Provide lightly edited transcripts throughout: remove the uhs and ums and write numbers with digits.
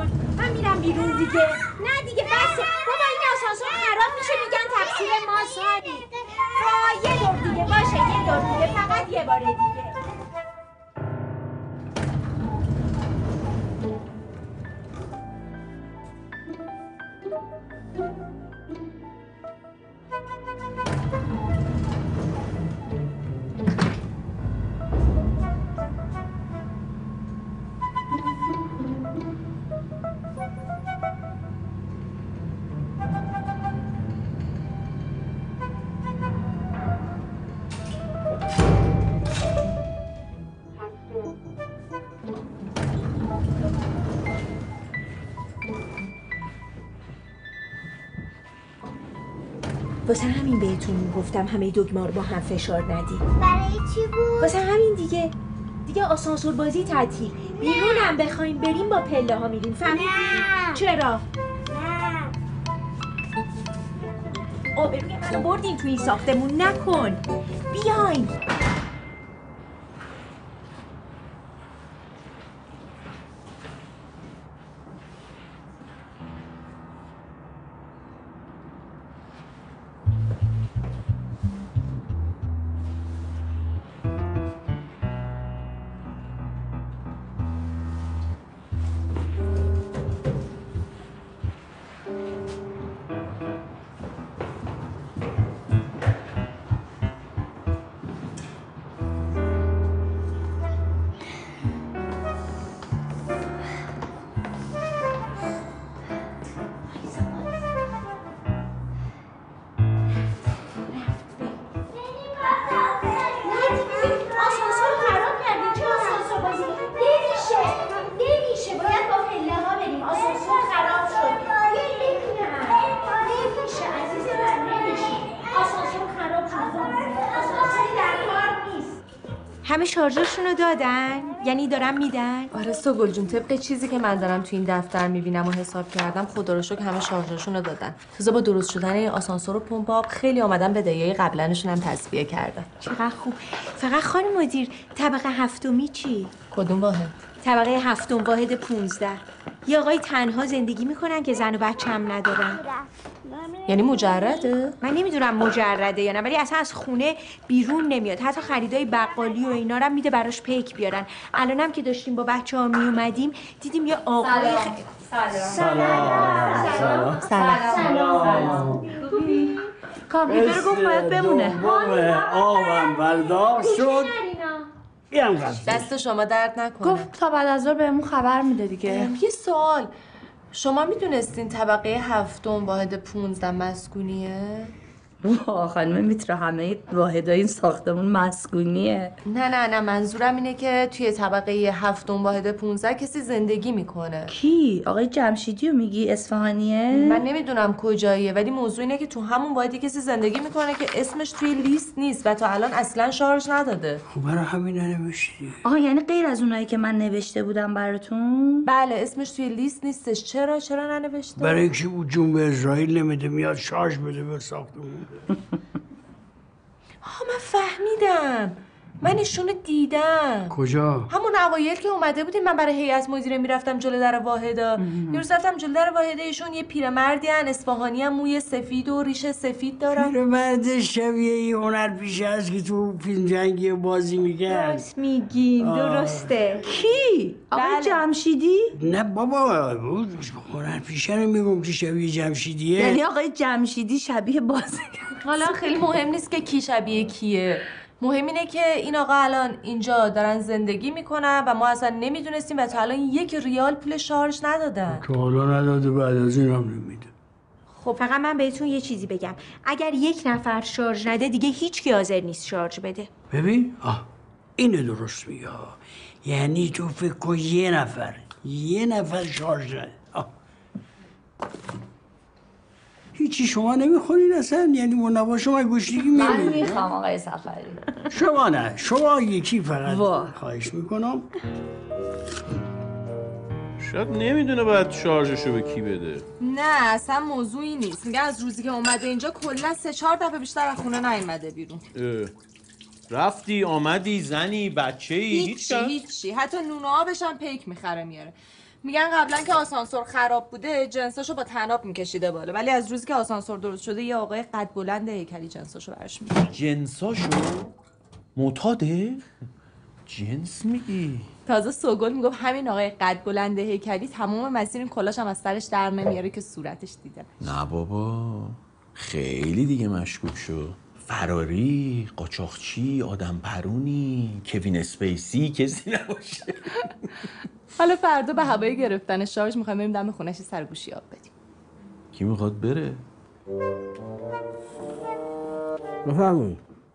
من میرم بیرون دیگه. نه دیگه بسه بابا، این آسانسور خراب میشه میگن تقصیر ما ساری. یه دور دیگه باشه، یه دور دیگه، فقط یه باره دیگه. واسه همین بهتون گفتم همه دگمه رو با هم فشار ندید. برای چی بود؟ واسه همین دیگه آسانسور بازی تعطیل. بیرونم بخوایم بریم با پله ها میریم. فهمیدی؟ چرا؟ نه. آبروی منو بردین تو این ساختمون، نکن. بیاین. همه شارژرشونو دادن؟ یعنی دارن میدن؟ آره سوگل جون، طبق چیزی که من دارم تو این دفتر میبینم و حساب کردم، خدا رو شکر همه شارژرشونو دادن. تازه با درست شدن این آسانسور و پمپ آب خیلی آمدن بدهیای قبلنشون هم تسویه کردن. چقدر خوب. فقط خانم مدیر، طبقه هفتمی چی؟ کدوم واحد؟ طبقه هفتم، واحد 15. یه آقای تنها زندگی میکنن که زن و بچه هم ندارن. یعنی مجرده؟ من نمیدونم مجرده یا نه، ولی اصلا از خونه بیرون نمیاد. حتی خریدای بقالی و اینا رو میده براش پیک بیارن. الانم که داشتیم با بچه‌ها میومدیم دیدیم یه آقای سلام. کامپیوتر گفت باید بمونه. آبم بردار شد. دست شما درد نکنه. گفت تا بعد از ظهر بهمون خبر میده دیگه. یه سوال، شما میدونستین طبقه هفتم واحد 15 مسکونیه؟ خانم میتره همه واحدای این ساختمون مسکونیه. نه منظورم اینه که توی طبقه هفتم واحد 15 کسی زندگی میکنه. کی؟ آقای جمشیدی رو میگی؟ اصفهانیه؟ من نمیدونم کجاییه، ولی موضوع اینه که تو همون واحدی کسی زندگی میکنه که اسمش توی لیست نیست و تا الان اصلا شارژ نداده. خب برای همین ننوشتی. یعنی غیر از اونایی که من نوشته بودم براتون؟ بله، اسمش توی لیست نیستش. چرا ننوشته؟ برای اینکه بود جون به اسرائیل نمیده، میاد شارژ بده به ساختمون. من فهمیدم. من ایشونو دیدم. کجا؟ همون اوایل که اومده بودیم، من برای هیئت مدیره میرفتم جلوی در واحدا. یه روز رفتم جلوی در واحدا، ایشون یه پیرمردی ان، اصفهانی ان، موی سفید و ریش سفید دارن. پیرمرد شبیه این هنرپیشه است که تو فیلم جنگی بازی میگن. درست میگین، درسته. کی؟ آقای جمشیدی؟ نه بابا، هنرپیشه رو میگم که شبیه جمشیدیه. یعنی آقای جمشیدی شبیه بازیگر. حالا خیلی مهم نیست که کی شبیه کیه، مهم اینه که این آقا الان اینجا دارن زندگی میکنن و ما اصلا نمیدونستیم و تا الان 1 ریال پول شارژ ندادن. تو حالا نداده، بعد از این هم نمیده. خب فقط من بهتون یه چیزی بگم، اگر 1 نفر شارژ نده دیگه هیچ کی حاضر نیست شارژ بده. ببین اینه درست میگه. یعنی تو فکر کن یه نفر شارژ نده. هیچی شما نمیخورین اصلا؟ یعنی منوا شما گوشتگی میبینید؟ من میخوام آقای سفری. شما نه، شما یکی فقط. خواهش میکنم. شاید نمیدونه باید شارژشو به کی بده. نه اصلا موضوعی نیست. میگه از روزی که اومده اینجا کلا 3-4 دفعه بیشتر از خونه نیومده بیرون. رفتی آمدی زنی بچه‌ای هیچی حتی نون و آبش هم پیک میخره میاره. میگن قبلا که آسانسور خراب بوده جنساشو با طناب میکشیده بالا، ولی از روزی که آسانسور درست شده یه آقای قد بلند هیکلی جنساشو براش میاره. جنساشو معتاده؟ جنس میگی؟ تازه سوگل میگفت همین آقای قد بلند هیکلی تمام مسیر این کلاش هم از سرش در نمیاره که صورتش دیده. نه بابا خیلی دیگه مشکوک شد. فراری، قاچاقچی، آدم پرونی، کوین اسپیسی کسی نباشه. حالا فردا به هوای گرفتن شارژ میخوایم بریم دم خونش سرگوشی آب بدیم. کی میخواد بره؟ بفرمایید.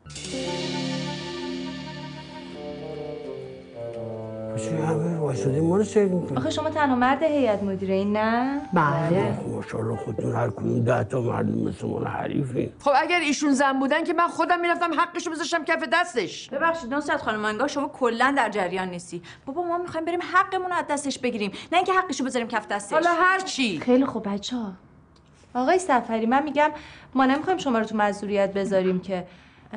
چه همه واسه ما رو سیر میکنی؟ آخه شما تنها مرد هیئت مدیره این نه؟ بله. ماشاءالله خودتون هر کدوم 10 تا مرد مثل من حریفین. خب اگر ایشون زن بودن که من خودم میرفتم حقشو بذاشتم کف دستش. ببخشید نصرت خانم، انگار شما کلا در جریان نیستی. بابا ما میخوایم بریم حقمون رو از دستش بگیریم، نه اینکه حقشو بذاریم کف دستش. حالا هر چی. خیلی خوب بچه‌ها. آقای سفری من میگم ما نمیخوایم شما رو تو معذوریت بذاریم که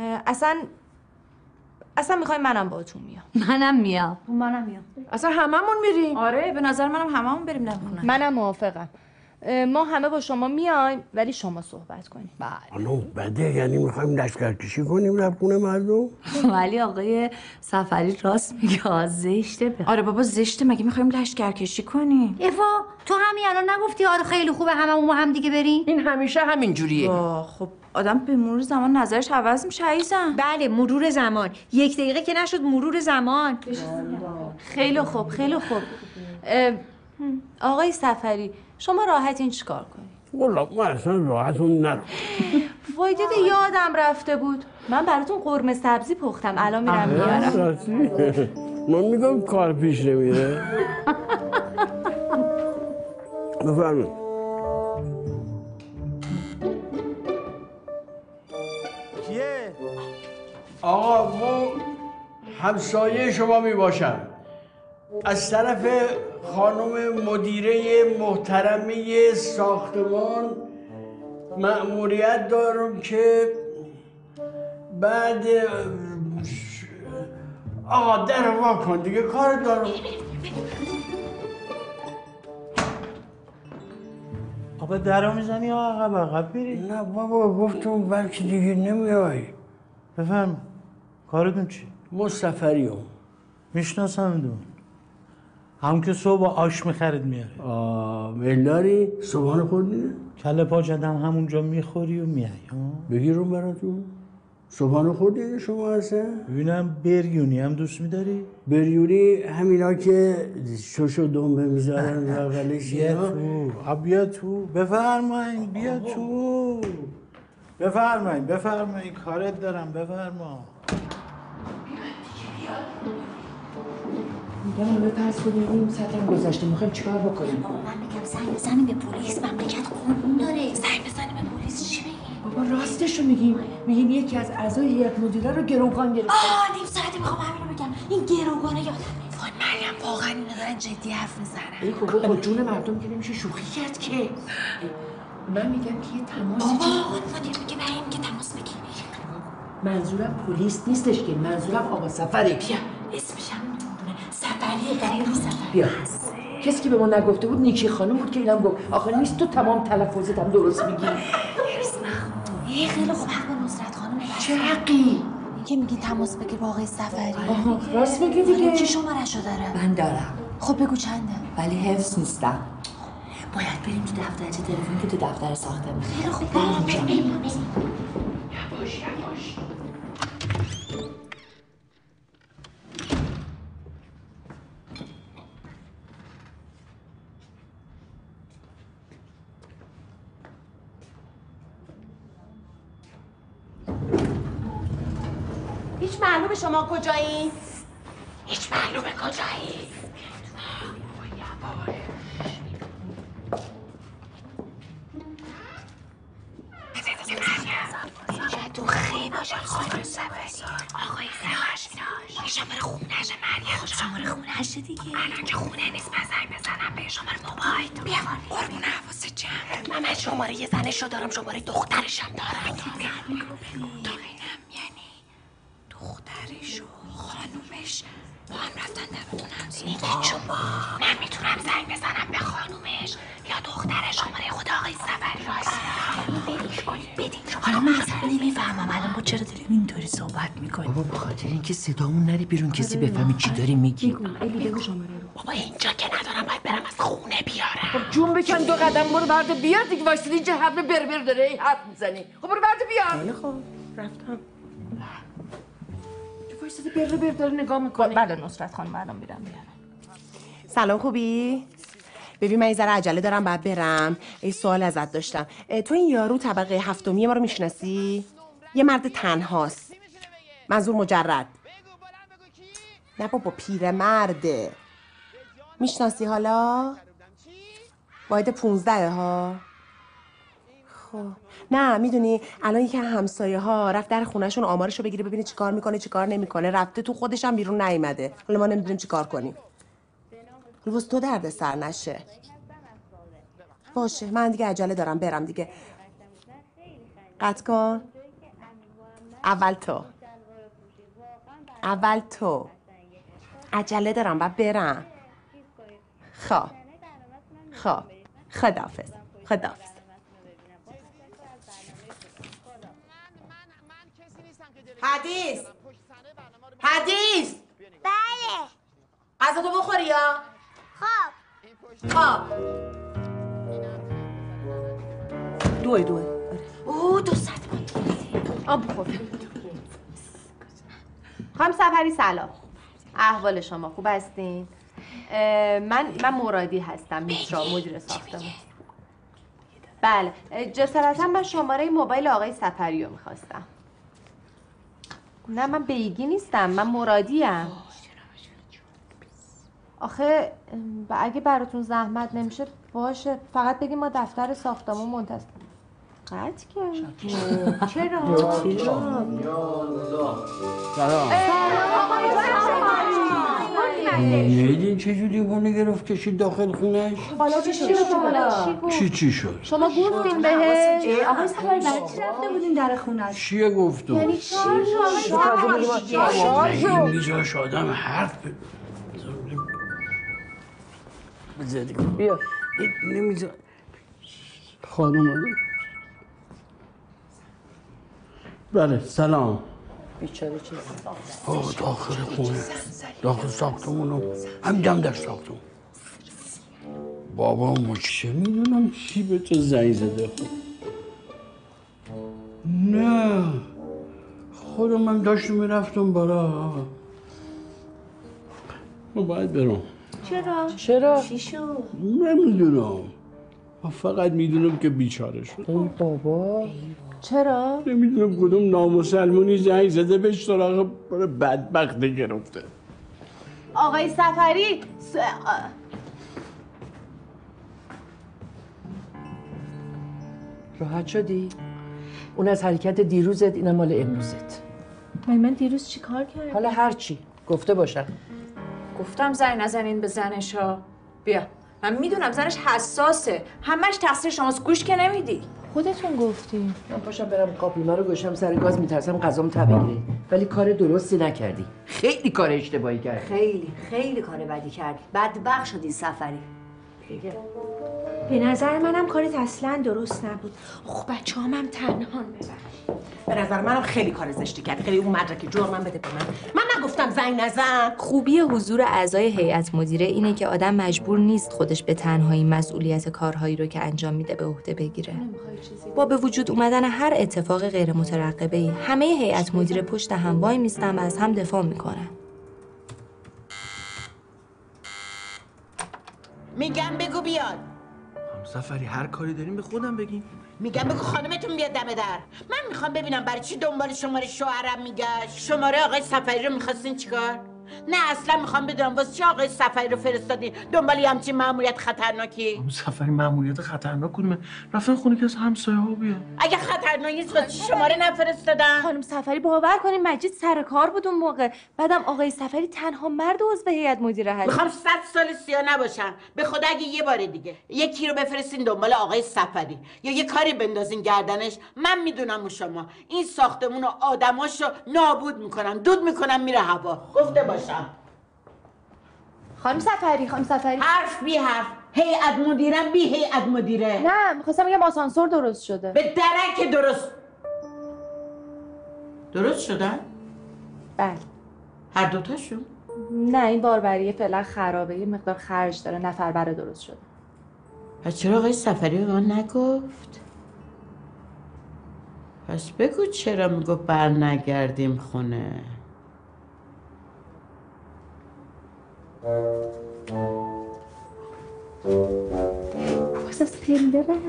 اصلا میخوایم منم باهاتون میام. منم میام. اصلا هممون میریم. آره به نظر منم هممون بریم دم خونه. منم موافقم. ما همه با شما میایم ولی شما صحبت کنیم. خانم بده، یعنی میخوایم لشکرکشی کنیم رفت خونه مردم؟ ولی آقای سفری راست میگه، زشته. آره بابا زشته، مگه میخوایم لشکرکشی کنیم؟ ایوا تو همین الان نگفتی آره خیلی خوبه هممون با هم دیگه بریم؟ این همیشه همین جوریه. خب آدم به مرور زمان نظرش عوض میشه عزیزم. بله مرور زمان، 1 دقیقه که نشد مرور زمان. خیلی خوب خیلی خوب. آقای سفری شما راحتین چیکار کنید؟ والله من اصلا راحتون نرم. وای دیده یادم رفته بود من براتون قرمه سبزی پختم الان میرم میارم. من میگم کار پیش نمیره. بفرمایید. کیه؟ آقا ما همسایه شما میباشم، از طرف خانم مدیره محترمه ساختمان مأموریت دارم که بعد آقا در وا کن دیگه کار دارم. آقا درو میزنی یا عقب بری؟ نه بابا گفتم بلکه دیگه نمیای. بفرم کارتون چی؟ مصطفریام. میشناسم دون هم که صبح آش میخرید میاره. ملاری صبحانه خوردی؟ کله پاچدم همونجا میخوری و میای. بگیرم براتون. صبحانه خوردی شما اصلا؟ ببینم بریونی هم دوست میداری؟ بریونی همینا که شش و دنبه میذارن بغلش. بیا تو بیا تو بفرمایید بیا تو بفرمایید کارت دارم بفرما. میگم رو بپرس ببینیم ساعتم گذشته میخوایم چیکار بکنیم. بابا من میگم زنگ بزنیم به پلیس، مملکت قانون داره. زنگ بزنیم به پلیس چی بگیم؟ بابا راستشو میگیم یکی از اعضای هیئت مدیره رو گروگان گرفته. نیم ساعتی میخوام همینو بگم. این گروگانه یادمه. وای مریم واقعا اینا دارن جدی حرف میزنن. ای بابا با جون مردم که نمیشه شوخی کرد که. من میگم که یه تماس بابا مدیر میگه بریم که تماس بگیریم. منظورم پلیس نیستش که، منظورم آقا سفری. بیا اسمش هم میدونه سفری غریبی سفری. بیا کسی که به ما نگفته بود نیکی خانم بود که اینم گفت. آخه نیست تو تمام تلفظت هم درست میگی. خیلی خوب حق نصرت خانم. چه حقی؟ که میگی تماس بگیر با آقای سفری. آها راست میگی دیگه. کی شماره‌شو داره؟ من دارم خب بگو چنده؟ ولی حفظ نیستم. باید بریم تو دفترچه تلفن که تو دفتر ساختمون. خیلی خوب بریم. یواش هیچ معلومه شما کجایی؟ هیچ معلومه کجایی؟ تو خیلی باشه خانم سفری. آقای سفری شماره خونه‌شه مریم. شماره خونه‌شه دیگه. الان که خونه نیست من زنگ بزنم به شماره موبایل. بیا قربون حواست جمع. من شماره یه زنشو دارم، شماره دخترشم دارم. تو اینم یعنی دختر چون نمیتونم زنگ بزنم به خانومش یا دختر شماره خود آقای صفری بدین. حالا من اصلا نمیفهمم الان ما چرا داریم اینطوری صحبت میکنیم. بابا به خاطر اینکه صدامون نری بیرون کسی بفهمی چی داری میگی. بابا اینجا که ندارم باید برم از خونه بیارم. خب جون بکن 2 قدم برو برده بیار دیگه. وایسید اینجا حرف بربر داره ای حرف میزنی. خب برو برده بیار. خیلی خوب رفتم. وایسید بربر داره نگاه میکنه. بله نصرت خانم الان میرم بیارم. سلام خوبی؟ ببین من یه ذره عجله دارم باید برم. یه سوال ازت داشتم. تو این یارو طبقه 7 ما رو میشناسی؟ یه مرد تنهاست. منظور مجرد. نه بابا پیرمرده. میشناسی حالا؟ واحد 15 ها. خب نه میدونی الان یکی همسایه ها رفت در خونهشون آمارشو بگیره ببینه چیکار میکنه چیکار نمیکنه. رفته تو خودش هم بیرون نیومده. حالا ما نمیدونیم چیکار کنیم. روز تو درد سر نشه. باشه من دیگه عجله دارم برم دیگه. قطع کن. اول تو عجله دارم باید برم. خب خداحافظ. حدیث بله. غذا تو بخوری یا؟ خب 2 اوه 200 آب بخور. خانم صفری سلام. احوال شما خوب هستین؟ من مرادی هستم میترا مدیر ساختمون. بله جسارتا من شماره موبایل آقای صفری رو میخواستم. نه من بیگی نیستم من مرادیم. آخه اگه براتون زحمت نمیشه باشه فقط بگیم ما دفتر ساختمون منتظر. قطع کرد. چرا؟ میدین چجوری اونو گرفت کشید داخل خونش؟ حالا چی شد؟ چی شد؟ شما گفتین بهش؟ آقای صفری برای چی رفته بودین در خونش؟ چیه گفتم؟ یعنی چی؟ این میجاش آدم حرف بزدی بیا نمیذار خانم. بله سلام. بیچاره چیز داخل خونه داخل ساختمونو همین در ساختمون. بابا ما چه میدونم چی به تو زنگ زده. خب نه خودم من داشتم میرفتم بالا. ما باید برم. چرا؟ چی شد؟ نمیدونم من فقط میدونم که بیچاره شد. ای بابا چرا؟ نمیدونم کدوم نامسلمونی زنگ زده بهش سراغ بدبخت گرفته. آقای صفری راحت شدی؟ اون از حرکت دیروزت اینم مال امروزت. من دیروز چی کار کردم؟ حالا هرچی گفته باشم. گفتم زنگ نزنین به زنشا. بیا من میدونم زنش حساسه همش تقصیر شماست گوش که نمیدی. خودتون گفتین. من پاشم برم قاپیما رو گوشم سر گاز میترسم غذام تبیگیره. ولی کار درستی نکردی. خیلی کار اشتباهی کردی. خیلی کار بدی کردی. بدبخت شدی صفری. به نظر منم کارت اصلا درست نبود. خب بچه‌هام هم تنهان ببر. به نظر منم خیلی کار زشتی کردی. خیلی اون مدرک جرمم بده به من نگفتم زنگ نزن. خوبی حضور اعضای هیئت مدیره اینه که آدم مجبور نیست خودش به تنهایی مسئولیت کارهایی رو که انجام میده به عهده بگیره. با به وجود اومدن هر اتفاق غیر مترقبه‌ای همه هیئت مدیره پشت هم وای میستن و از هم دفاع میکنن. میگم بگو بیاد. سفری هر کاری داریم به خودم بگین. میگم بگو خانمتون بیاد دم در. من میخوام ببینم برای چی دنبال شماره شوهرم میگشت. شماره آقای صفری رو میخواستین چیکار؟ نه اصلا میخوام بدونم واسه چی آقای صفری رو فرستادین دنبال همچین مأموریت خطرناکی. سفری مأموریت خطرناک کدومه؟ رفتن خونه که از همسایه ها بیاد. اگه خطرناکی نیست واسه چی شماره نفرستادن؟ خانم صفری باور کنین مجید سر کار بود اون موقع. بعدم آقای صفری تنها مرد عضو هیئت مدیره هست. میخوام 100 سال سیاه نباشم. به خدا اگه یه بار دیگه یکی رو بفرستین دنبال آقای صفری یا یه کاری بندازین گردنش من میدونم و شما این ساختمون و آدماشو نابود میکنم دود میکنم میره هوا. گفته باشم. خانم سفری حرف بی حرف. هیئت مدیرم بی هیئت مدیره. نه میخواستم بگم آسانسور درست شده. به درک درست شدن؟ بله. هر دوتاشون؟ نه این باربریه فعلا خرابه، یه مقدار خرج داره، نفر بره درست شده. پس چرا آقای سفری به من نگفت؟ پس بگو چرا میگفت بر نگردیم خونه. واسه سپنده بره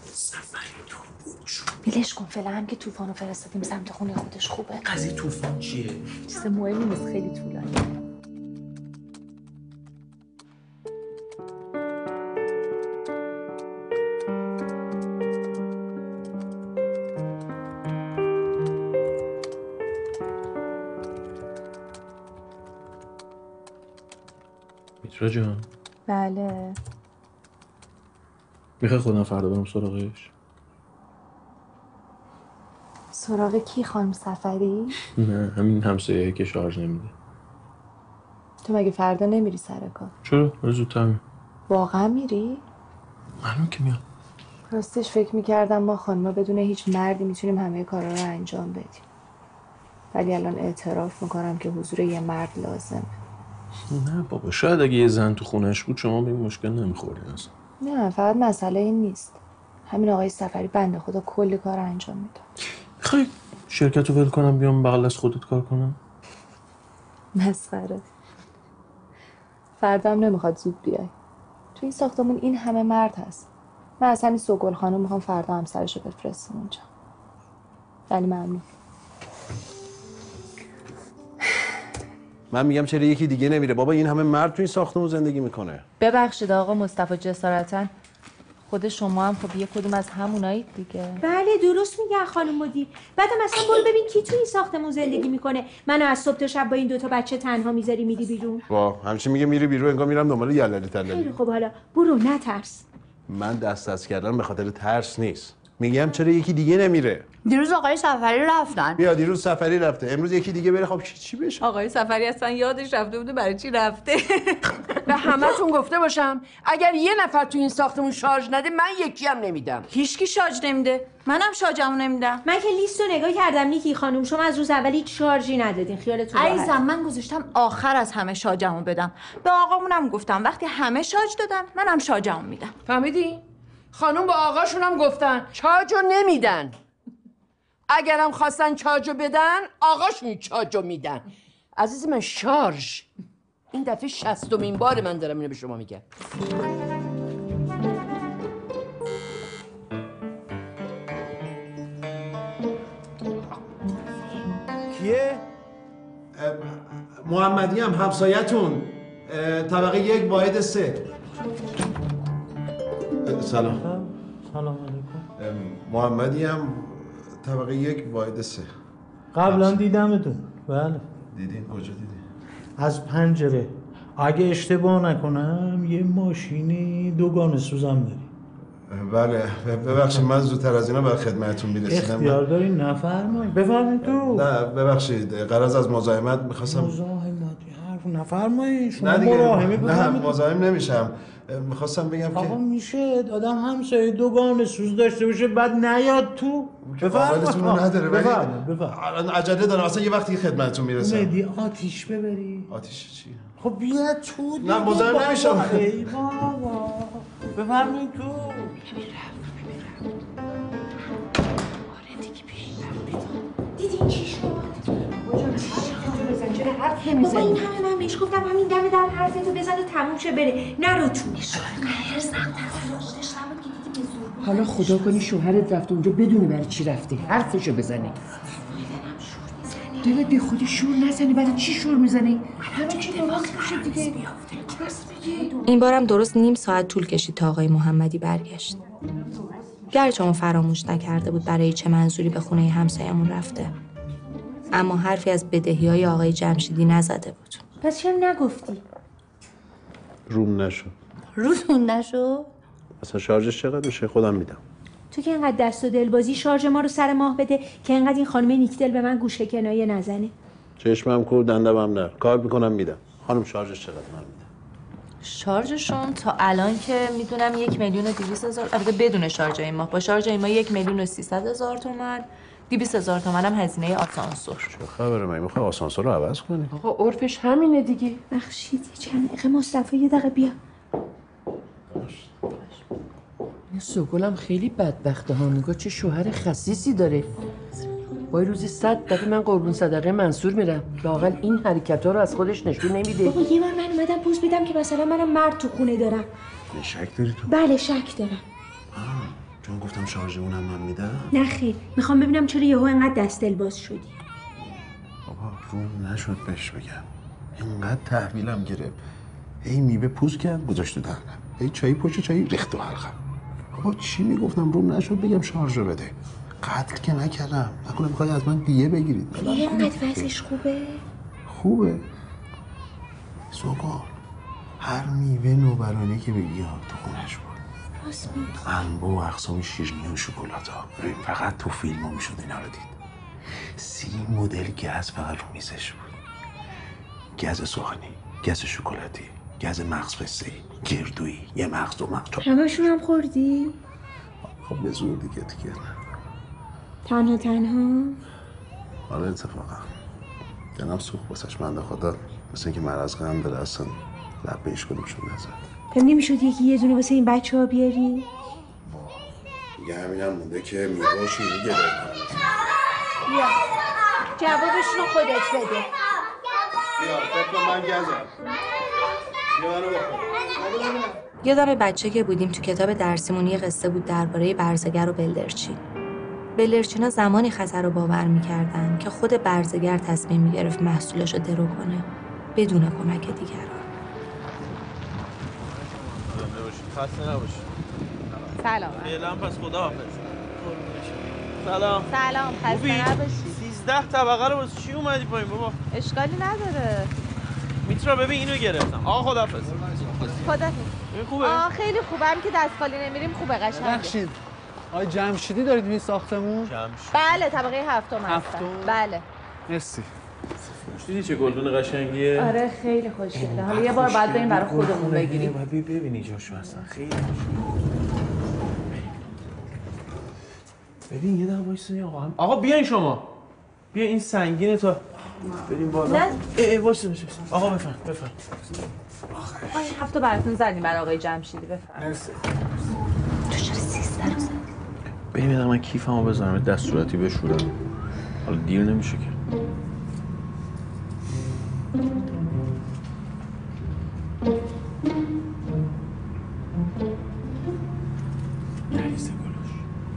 بیلش کن فعلا، هم که طوفانو فرستادیم سمت خونه خودش خوبه. قضیه طوفان چیه؟ چیز مهمی نیست، خیلی طولانی. میترا جان. بله. میخوای خودم فردا برم سراغش؟ سراغ کی خانم سفری؟ نه همین همسایه‌ای که شارژ نمیده. تو مگه فردا نمیری سر کار؟ چرا؟ زودتر میرم. واقعا میری؟ معلوم که میام. راستش فکر میکردم ما خانم‌ها بدون هیچ مردی میتونیم همه کارا رو انجام بدیم. ولی الان اعتراف میکنم که حضور یه مرد لازمه. نه بابا، شاید اگه یه زن تو خونش بود شما به این مشکل نمیخوردین اصلا. نه فقط مسئله این نیست. همین آقای سفری بنده خدا کلی کار انجام میده. میخوای شرکت رو ول کنم بیام بغل از خودت کار کنم؟ مسخره. فردا هم نمیخواد زود بیای. تو این ساختمون این همه مرد هست. من از همین سوگل خانم میخوام فردا همسرشو بفرستم اونجا. ولی ممنون. من میگم چرا یکی دیگه نمیره؟ بابا این همه مرد تو این ساختمون زندگی میکنه. ببخشید آقا مصطفی جسارتاً خود شما هم خب یه کدوم از همونایید دیگه. بله درست میگن خانم مدیر. بعدم اصلا برو ببین کی تو این ساختمون زندگی میکنه. منو از صبح تا شب با این دوتا بچه تنها میذاری میری بیرون. وا همچین میگه میری بیرون انگار میرم دنبال یللی تللی. خیلی خب حالا برو نترس. من دست کردن به خاطر ترس نیست. میگم چرا یکی دیگه نمیره؟ دیروز آقای سفری رفتن. بیا دیروز سفری رفته، امروز یکی دیگه بره. خب چی بشه؟ آقای سفری اصلا یادش رفته بوده برای چی رفته. به همتون گفته باشم اگر یه نفر تو این ساختمون شارژ نده من یکی هم نمیدم. هیچکی شارژ نمیده. منم شارژمو نمیدم. من که لیست رو نگاه کردم نیکی خانم، شما از روز اولی هیچ شارژی ندادین. خیالتون راحت. عزیزم من گذاشتم آخر از همه شارژمو بدم. به آقامونم گفتم وقتی همه شارژ دادن منم شارژمو میدم. فهمیدی؟ خانم با آقاشون هم گفتن چارجو نمیدن. اگرم خواستن چارجو بدن آقاشون چارجو میدن. عزیز من شارژ این دفعه 60مین بار من دارم اینو به شما میگم. کیه؟ محمدی هم همسایتون، طبقه 1 واحد 3. سلام. سلام علیکم. محمدی هم طبقه 1 واحد 3. قبلا دیدمتون. بله. دیدین؟ کجا دیدین؟ از پنجره. اگه اشتباه نکنم یه ماشینی دوگانه سوزم داری. بله ببخشید من زودتر از اینا به خدمتتون میرسیدم. اختیار داری نفرمایید. بفرمایید تو. نه ببخشید غرض از مزاحمت میخواستم. مزاحمتی حرف نفرمایید. شما نه دیگه مراهمه نه مزاحم نمیشم. میخواستم بگم که آقا میشه آدم همسایه دوگانه سوز داشته باشه بعد نیاد تو. بفرمایید نداره ولی بفرمایید. عجله دارم اصلا یه وقتی خدمتتون میرسم. اومدی آتیش ببری. آتیش چی؟ خب بیا تو. نه مزاحم نمیشم. ای بابا بفرمایید تو. دیدین چی شد؟ بابا این همه من بهش گفتم همین دم در حرفتو بزن و تموم شه بره. نرو تو. حالا خدا کنی شوهرت رفته اونجا بدونه برای چی رفته. حرفشو بزنه. دلت بی خودی شور نزنی. برای چی شور میزنی؟ همه چی درست میشه دیگه. این بارم درست نیم ساعت طول کشید تا آقای محمدی برگشت. گرچه اون فراموش نکرده بود برای چه منظوری به خونه همسایه‌مون رفته، اما حرفی از بدهی‌های آقای جمشیدی نزده بود. پس چرا نگفتی؟ روم نشد. روتون نشد؟ اصلا شارژش چقدر میشه خودم میدم. تو که اینقدر دست و دلبازی شارژ ما رو سر ماه بده که اینقدر این خانم نیکدل به من گوشه کنایه نزنه. چشمم کور دندم هم نه. کار میکنم میدم. خانم شارژش چقدر من میدم. شارژشون تا الان که میدونم 1,200,000 البته بدون شارژ این ماه، با شارژ این ماه 1,300,000 تومان، 200,000 تومان هم هزینه آسانسور. چه خبره؟ من میخوام آسانسور رو عوض کنی؟ آقا عرفش همینه دیگه. بخشید چند دقیقه مصطفی یه دقیقه بیا. این سوگلم خیلی بدبخته ها، نگاه چه شوهر خسیسی داره. وای روزی 100 دفعه من قربون صدقه منصور میرم، لااقل این حرکت ها رو از خودش نشون نمیده. بابا یه بار من اومدم پوز بدم که مثلا منم مرد تو خونه دارم. شک داری تو؟ بله شک دارم. چون گفتم شارژ اونم من میدم؟ نه خیر، میخوام ببینم چرا یهو انقدر دست دل باز شدی. بابا روم نشد بهش بگم، اینقدر تحویلم گرفت، هی میوه پوست کرد گذاشت تو دهنم، هی چایی پشت چایی ریخت تو حلقم. بابا چی میگفتم روم نشد بگم شارژ رو بده. قتل که نکردم، نکنه میخوای از من دیه بگیرید. اینقدر وضعش خوبه؟ خوبه سوگل، هر میوه نوبرانه که بگی تو خونش بود. راست میگی. انواع و اقسام شیرینی و شکلات ها. ببین فقط تو فیلم ها میشد اینا رو دید. 30 مدل گز فقط رو میزش بود. گز سخنی، گز شکلاتی، گز مغز پسته‌ای، گردویی، یه مغز دو مغز. همشون هم خوردی؟ خب به زور دیگه تنها؟ آره اتفاقا دلم سوخت واسش بنده خدا، مثل اینکه مرض غم داره اصلا لب بهش کدومشون نزد. فکر نمی‌شد یکی یه دونه واسه این بچه‌ها بیاری؟ دیگه همینم مونده که میوه‌اش میگه. بیا جوابشون رو خودت بده. بیا فکر من گزم. بیا منو بخور. یادم بچه که بودیم تو کتاب درسیمون یه قصه بود درباره برزگر و بلدرچین. بلدرچینا زمانی خطر رو باور می‌کردن که خود برزگر تصمیم می‌گرفت محصولش رو درو کنه بدون کمک دیگران. خسته نباشی. سلام. فعلا پس خداحافظ. سلام. سلام. خسته نباشی. 13 طبقه رو واسه چی اومدی پایین بابا؟ اشکالی نداره. میترا ببین اینو گرفتم. آقا خداحافظ. خداحافظ. این خوبه؟ خیلی خوبه، هم که دست خالی نمیریم خوبه قشنگه. بخشید. آقای جمشیدی دارید این ساختمون؟ بله طبقه هفتم هستم. بله. مرسی. دیدی چه گلدون قشنگیه؟ آره خیلی خوشگله. حالا یه بار بعد بریم برای خودمون بگیریم. ببینی جاشو هستن خیلی خوشگله. ببین یه دقیقه وایسا آقا بیاین شما. بیا این سنگینه تا بریم بالا. نه. وایسا آقا بفرم. آقای هفته براتون زدیم برای آقای جمشیدی بفرم. مرسی. تو چرا 13 رو زدی؟ بریم یه دقیقه من کیفمو بذارم دست صورتی بشورم. حالا دیر نمیشه که. نریزه گلوش.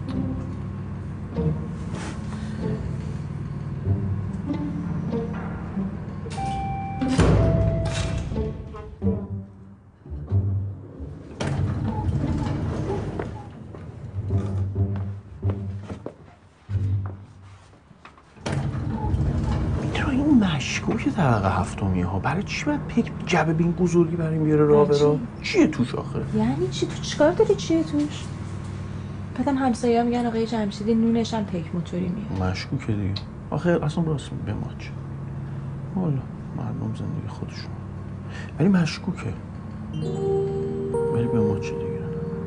مشکوکه طبقه هفتمی ها. برای چی باید پیک جبه بین بزرگی بریم بیاره راه برا؟ چیه توش آخه؟ یعنی چی؟ تو چیکار داری؟ چیه توش؟ بعدم همسایه‌ها میگن آقای جمشیدی نونش هم پیک موتوری میاد. مشکوکه دیگه. آخه اصلا راست میگه ماچ. والا مردم زندگی خودشون. ولی مشکوکه. ولی به ما چه دیگه؟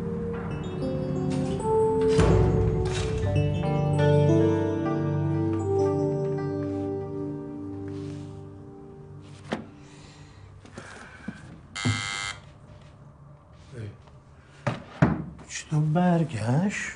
چطور برگشت؟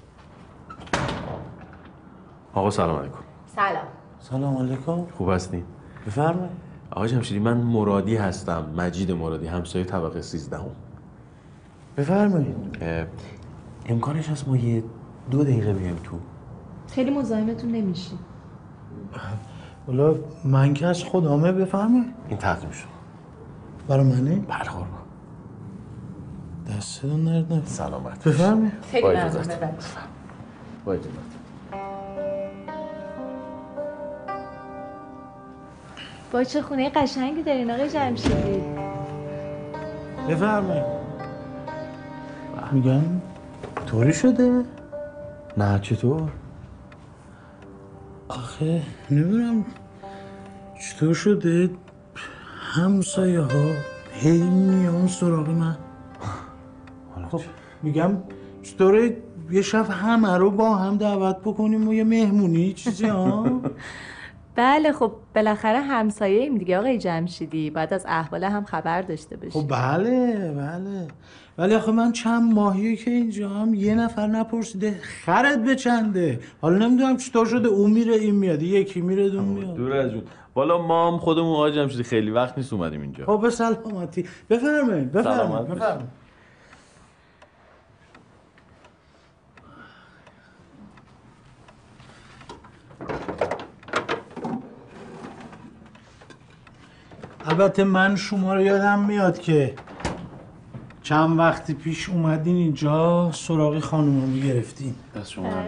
آقا سلام علیکم. سلام. سلام علیکم. خوب هستین؟ بفرمایید. آقا جمشیدی من مرادی هستم، مجید مرادی، همسایه طبقه 13. بفرمایید. امکانش هست ما یه 2 دقیقه بیایم تو؟ خیلی مزاحمتون نمیشی. والا من که از خدامه. بفرمایید. این تقدیم شد. برای منه؟ بله قربان. دستتون درد نکنه. سلامت. بفرمایید. خیلی ممنون. با اجازت. با چه خونه قشنگی دارین آقای جمشیدی. بفرمایید. میگم طوری شده؟ نه چطور؟ آخه نمیدونم چطور شده همسایه ها هی میان سراغ من. خب میگم چطوره یه شب همه رو با هم دعوت بکنیم و یه مهمونی چیزی ها؟ بله خب بالاخره همسایه ایم دیگه آقای جمشیدی، بعد از احوال هم خبر داشته باشی. خب بله ولی آخه من چند ماهیه که اینجا هم یه نفر نپرسیده خرت به چنده. حالا نمیدونم چطور شده اون میره این میاد، یکی میره اون میاد. دور از جون. والا ما هم خودمون آقای جمشیدی خیلی وقت نیست اومدیم اینجا. خب به سلامتی. بفرمایید. البته من شما رو یادم میاد که چند وقتی پیش اومدین اینجا سراغ خانوممو گرفتین. دست شما درد.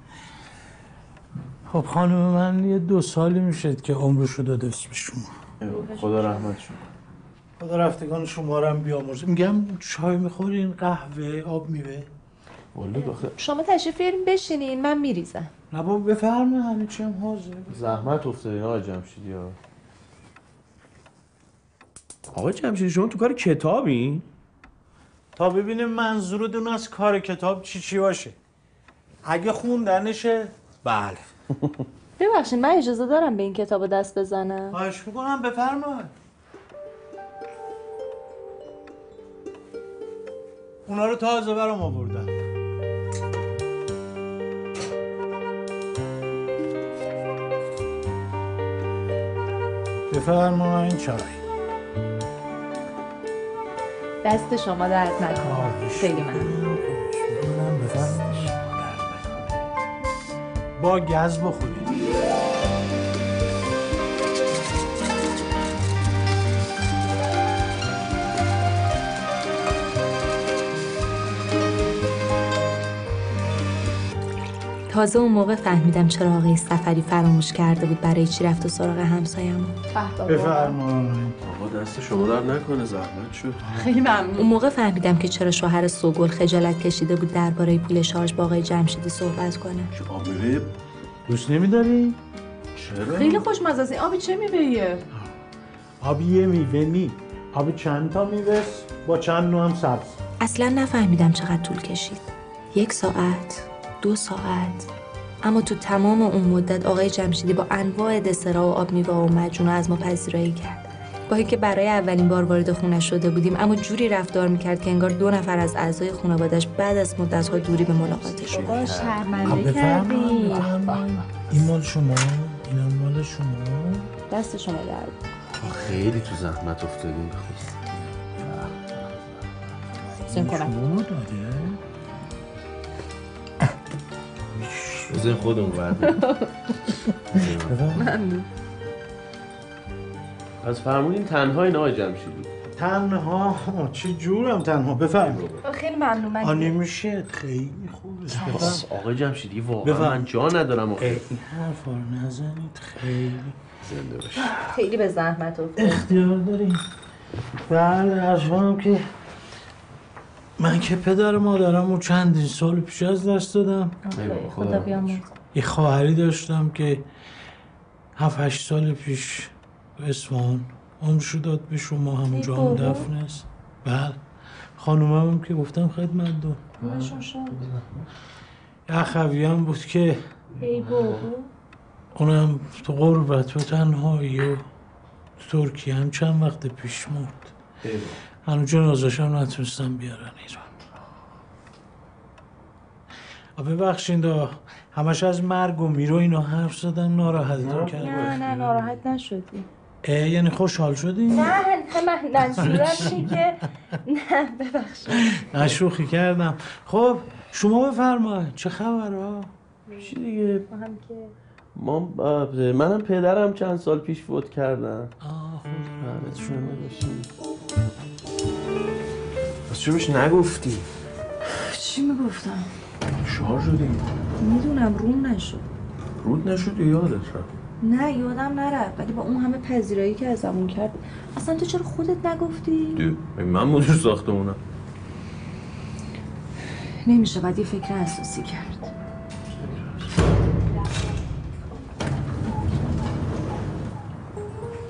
خب خانوم من یه 2 سالی میشه که عمرشو داده به شما. خدا رحمتش کنه. خدا رفتگان شما رو هم بیامرزه. میگم چای میخورین، قهوه، آب میوه؟ والا داخل. شما تشریف بیارین بشینین من میریزم. نه بابا بفرمایید، همه چی هم حاضره. زحمت افتادین آقای جمشیدی ها. آقای جمشیدی شما تو کار کتابی؟ تا ببینیم منظورتون از کار کتاب چی باشه. اگه خوندنشه بله. ببخشید من اجازه دارم به این کتابو دست بزنم؟ خواهش میکنم بفرمایید. اونا رو تازه برام آوردن. بفرمایید چای. دست شما درد نکنه. خیلی ممنون. با گز بخورید. تازه اون موقع فهمیدم چرا آقای سفری فراموش کرده بود برای چی رفت و سراغ همسایه‌مون. بفرمایید. آقا دست شما درد نکنه، زحمت شد. خیلی ممنون. اون موقع فهمیدم که چرا شوهر سوگل خجالت کشیده بود درباره پول شارژ با آقای جمشیدی صحبت کنه. چه آبی دوست نمیداری؟ چرا؟ خیلی خوشمزه است. این آبی چه میوه‌ایه؟ آبی یه میوه نی. آبی چند تا میوه با چند نوع هم سبز. اصلا نفهمیدم چقدر طول کشید. 1 ساعت، 2 ساعت. اما تو تمام اون مدت آقای جمشیدی با انواع دسرها و آب میوه و مجون از ما پذیرایی کرد. با اینکه برای اولین بار وارد خونه شده بودیم اما جوری رفتار میکرد که انگار 2 نفر از اعضای خانواده‌اش بعد از مدت‌ها دوری به ملاقاتش اومدن. آقا شرمنده کردی. این مال شما، اینم مال شما. دست شما درد. خیلی تو زحمت افتادیم بخوست. سیم کنم. بزن خودمون برده. ممنون. از فرمودین تنها این آقای جمشیدی؟ تنها؟ چه جورم تنها؟ بفرمایید. خیلی ممنون. من نمیشه، خیلی خوبه. آقای جمشیدی واقعا من جا ندارم. این حرفا رو نزنید، خیلی زنده باشید. خیلی به زحمت افتاد. اختیار داریم. بله عرضم که من که پدر مادرم رو چندین سال پیش از دست دادم. خدا بیامرز. یه خواهری داشتم که 7-8 سال پیش به اصفهان عمرشو داد به شما، همونجا هم دفن است. بله خانومم هم که گفتم خدمت دو. یه اخوی هم بود که اونم تو غربت و تنهایی و تو ترکیه هم چند وقت پیش مرد. هنو جنازش هم نتونستم بیارن ایران. ببخشید همش از مرگ و میر و اینا حرف زدم، ناراحتتون کردم. نه ناراحت نشدی. یعنی خوشحال شدی؟ نه منظورم اینه که نه ببخشید. نه شوخی کردم. خب شما بفرمایید چه خبره؟ چی دیگه؟ منم پدرم چند سال پیش فوت کردن. خب شما باشید. پس چرا بهش نگفتی؟ چی میگفتم؟ شار شدی؟ میدونم روم نشد. رود نشد یا یادت رفت؟ نه یادم نرفت، ولی با اون همه پذیرایی که ازمون کرد اصلا تو چرا خودت نگفتی؟ من مدیر ساختمونم. نمیشه، باید یه فکر اساسی کرد.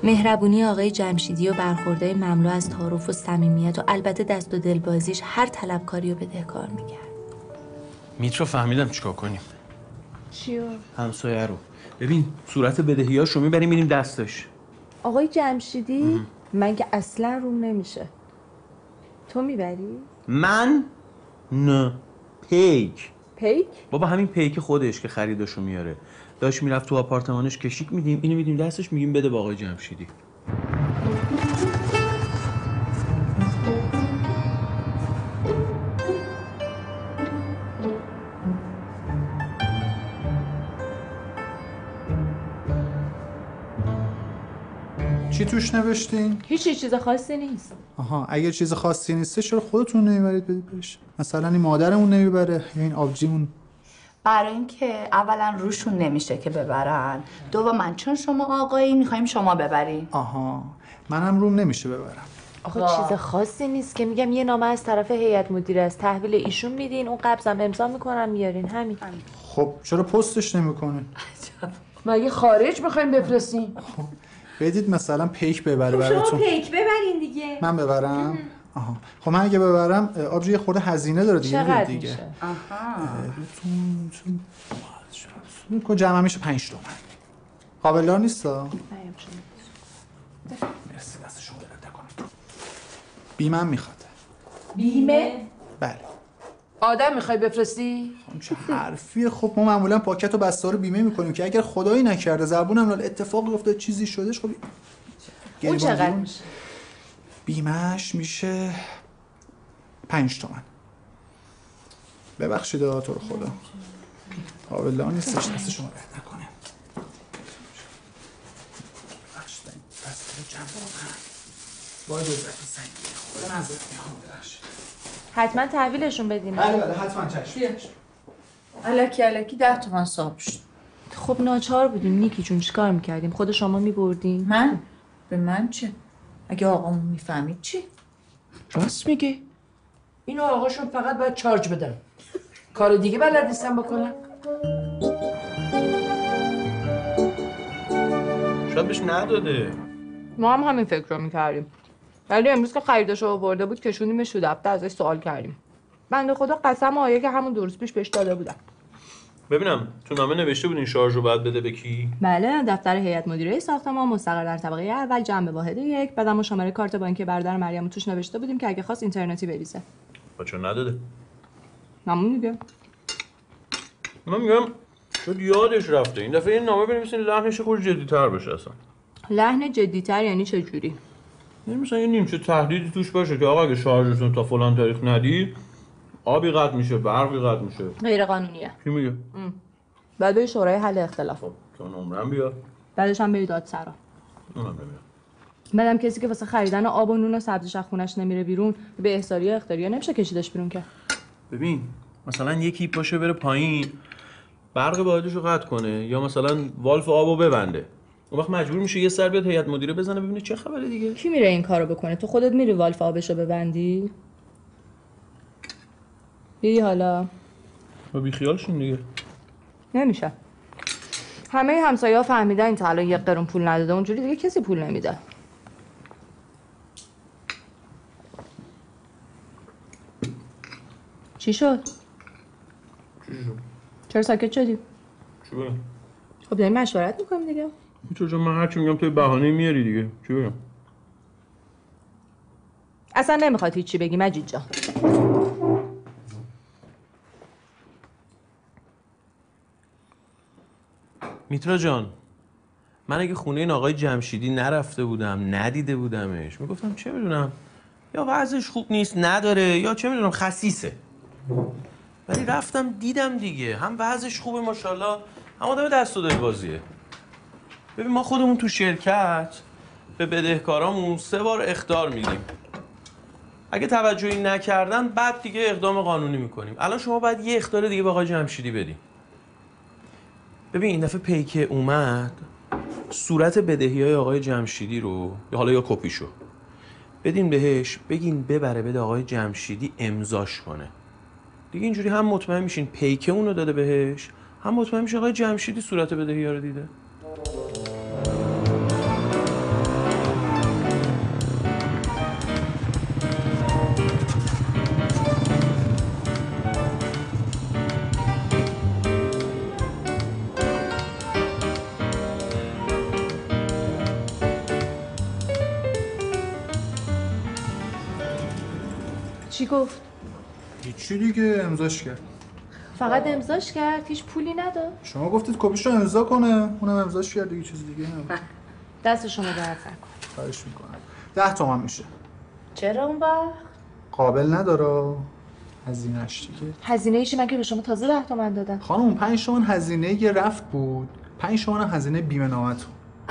مهربونی آقای جمشیدی و برخوردهای مملو از تعارف و صمیمیت و البته دست و دلبازیش هر طلبکاری رو بدهکار میکرد. میترا فهمیدم چیکار کنیم. چیو؟ همسایه رو ببین صورت بدهیاشو میبریم میریم دستش. آقای جمشیدی؟ من که اصلا روم نمیشه. تو میبری؟ من؟ نه پیک. پیک؟ بابا همین پیک خودش که خریداشو میاره. داشت میرفت تو آپارتمانش کشیک میدیم اینو میدیم دستش میگیم بده با آقای جمشیدی. چی توش نوشتین؟ هیچ چیز خاصی نیست. آها اگه چیز خاصی نیسته چرا خودتون نمیبرید بدید بهش؟ مثلا این مادرمون نمیبره یا این آبجیمون؟ برای اینکه اولا روشون نمیشه که ببرن، دوما چون شما آقایی میخوایم شما ببرین. آها منم روم نمیشه ببرم. آخه چیز خاصی نیست که میگم یه نامه از طرف هیئت مدیره از تحویل ایشون میدین، اون قبضم امضا میکنن میارین همین. خب چرا پستش نمیکنه؟ مگه خارج میخوایم بفرستیم؟ بدید مثلا پیک ببره براتون. شما پیک ببرین دیگه. من ببرم؟ آها خب من اگه ببرم آبجو یه خورده هزینه داره دیگه. چقدر دیگه میشه؟ آها جمع میشه 5 تومن. قابلدار نیستا؟ مرسی دستشون درد نکنه. بیمه میخواد. بیمه؟ بله. آدم میخوای بفرستی؟ چه حرفیه. خب ما معمولا پاکت و بسته رو بیمه میکنیم که اگر خدایی نکرده زبونم لال اتفاقی افتاد چیزی شدش خب اون چقدر میشه؟ بیمهش میشه 5 تومن. ببخشید تو رو خدا. قابل نیستش دست شما رد نکنه. ببخشید دست رو جمع کنم. با اجازه سنگی خدا نظر میام ببخشید. حتما تحویلشون بدین. بله حتما چشم. الکی 10 تومن صاحب شد. خب ناچار بودیم نیکی جون چیکار میکردیم؟ خود شما میبردین؟ من؟ به من چه؟ اگه آقامون میفهمید چی؟ راست میگه. اینو آقاشون فقط باید چارج بدن. کار دیگه بلد نیستن بکنن. شاید بهش نداده. ما هم همین فکر رو میکردیم. ولی امروز که خریدشو آورده بود کشوندیمش تو دفتر ازش سوال کردیم. بنده خدا قسم آیه که همون 2 روز پیش بهش داده بودم. ببینم تو نامه نوشته بود این شارژ رو باید بده به کی؟ بله دفتر هیئت مدیره ساختمان مستقر در طبقه اول جنب واحد 1. بعدم ما شماره کارت بانکی برادر مریم توش نوشته بودیم که اگه خواست اینترنتی بریزه. چرا نداده؟ ممنون دیگه. من میگم شاید یادش رفته. این دفعه این نامه بنویسین لحنش خود جدی‌تر بشه اصلا. لحن جدی‌تر یعنی چه جوری؟ یعنی مثلا یه نیمچه تهدیدی توش باشه که آقا اگه شارژتون تا فلان تاریخ ندید آبی قطع میشه، برقی قطع میشه. غیر قانونیه. کی میگه؟ بعد به شورای حل اختلاف. تو نمرم بیا. بعدش هم برید دادسرا. اونم نمیاد. بعدم کسی که واسه خریدن آب و نون و سبزیش از خونش نمیره بیرون به احضاری اختیاری نمیشه کشیدش بیرون که. ببین مثلا یکی پاشه بره پایین برق واحدش رو قطع کنه یا مثلا والف آبو ببنده. اون وقت مجبور میشه یه سر بیاد هیئت مدیره بزنه ببینه چه خبره دیگه. کی میره این کارو بکنه؟ تو خودت میری والف آبشو ببندی؟ بی حالا با بی خیالشون دیگه. نمیشه. همه همسایه‌ها فهمیدن تا الان 1 قرون پول نداده اونجوری دیگه کسی پول نمیده. چی شد؟ چرا ساکت شدی؟ چی بگم؟ خب داریم مشورت میکنیم دیگه. چون من هرچی میگم توی بهانه میاری دیگه. چی بگم؟ اصلا نمیخواد هیچی بگی مجید جان. میترا جان من اگه خونه این آقای جمشیدی نرفته بودم ندیده بودمش میگفتم چه میدونم یا وضعش خوب نیست نداره یا چه میدونم خسیسه. ولی رفتم دیدم دیگه هم وضعش خوبه ماشاءالله هم آدم دست و دلبازیه. ببین ما خودمون تو شرکت به بدهکارامون 3 بار اخطار میدیم. اگه توجهی نکردن بعد دیگه اقدام قانونی میکنیم. الان شما باید یه اخطار دیگه به آقای جمشیدی بدین. ببین این دفعه پیک اومد صورت بدهیای آقای جمشیدی رو یا حالا یا کپیشو بدین بهش بگین ببره بده آقای جمشیدی امضاش کنه. دیگه اینجوری هم مطمئن میشین پیک اونو داده بهش هم مطمئن میشه آقای جمشیدی صورت بدهی‌ها رو دیده. چی گفت؟ هیچی دیگه، امضاش کرد. فقط امضاش کرد؟ هیچ پولی نداد؟ شما گفتید کپیشو امضا کنه، اونم امضاش کرد دیگه، چیز دیگه نبود. دست شما درد نکنه. خواهش میکنم. 10 تومن میشه. چرا اون وقت؟ قابل نداره هزینه‌اش دیگه. هزینه ایشی من که به شما تازه 10 تومن دادم. خانم 5 تومن هزینه یه رفت بود، 5 تومن هم هزینه بیمه نامتون.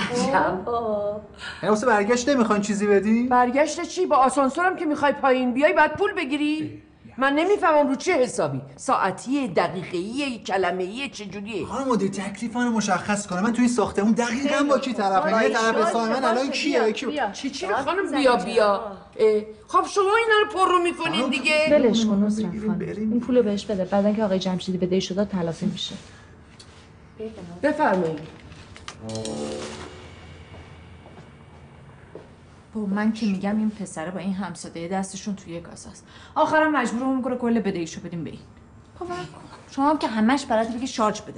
یعنی واسه برگشت نمیخواین چیزی بدی؟ برگشت چی؟ با آسانسورم که میخوای پایین بیای بعد پول بگیری؟ من نمیفهمم رو چه حسابی؟ ساعتیه، دقیقه‌ایه، کلمه‌ایه، چجوریه؟ خانم مدیر تکلیف منو مشخص کنه. من توی این ساختمون دقیقاً با کی طرفم؟ یه طرف حساب من الان کیه؟ چی خانم بیا. خب شما اینا رو پر رو میکنین دیگه. ولش کن نصرت خانم. این پولو بهش بده. بعدن که آقای جمشیدی بدهی شده تلافی میشه. بفرمایید. من که میگم این پسره با این همسایه دستشون توی گازاست. آخرام مجبورمون میکنه کل بدهیشو بدیم به این. باور کن. شما هم که همش بلده بگی شارژ بده.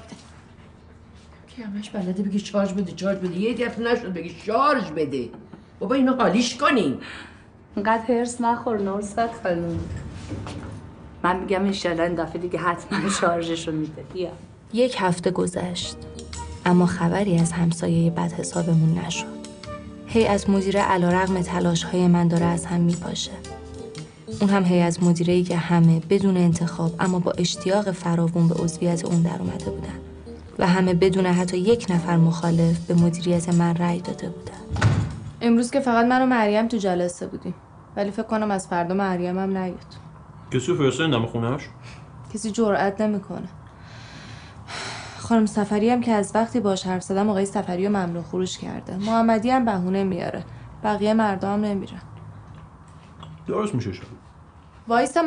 که همش بلده بگی شارژ بده. یه دفعه نشد بگی شارژ بده. بابا اینو حالیش کنین. اینقدر هرس نخور نورست خانم. من میگم انشالله این دفعه دیگه حتما شارژشو میده. بیا. 1 هفته گذشت اما خبری از همسایه بد حسابمون نشد. هیئت مدیره علیرغم تلاش‌های من داره از هم میپاشه. اون هم هیئت مدیره‌ای که همه بدون انتخاب اما با اشتیاق فراوون به عضویت اون در اومده بودن و همه بدون حتی 1 نفر مخالف به مدیریت من رأی داده بودن. امروز که فقط من و مریم تو جلسه بودیم. ولی فکر کنم از فردا مریم هم نیاد. کسی فرستادین دم خونه‌اش؟ کسی جرئت نمیکنه. خانم سفری هم که از وقتی باهاش حرف زدم آقای سفری رو ممنوع خروج کرده. محمدی هم بهونه میاره. بقیه مردم هم نمیرن. درست میشه شد. وایسا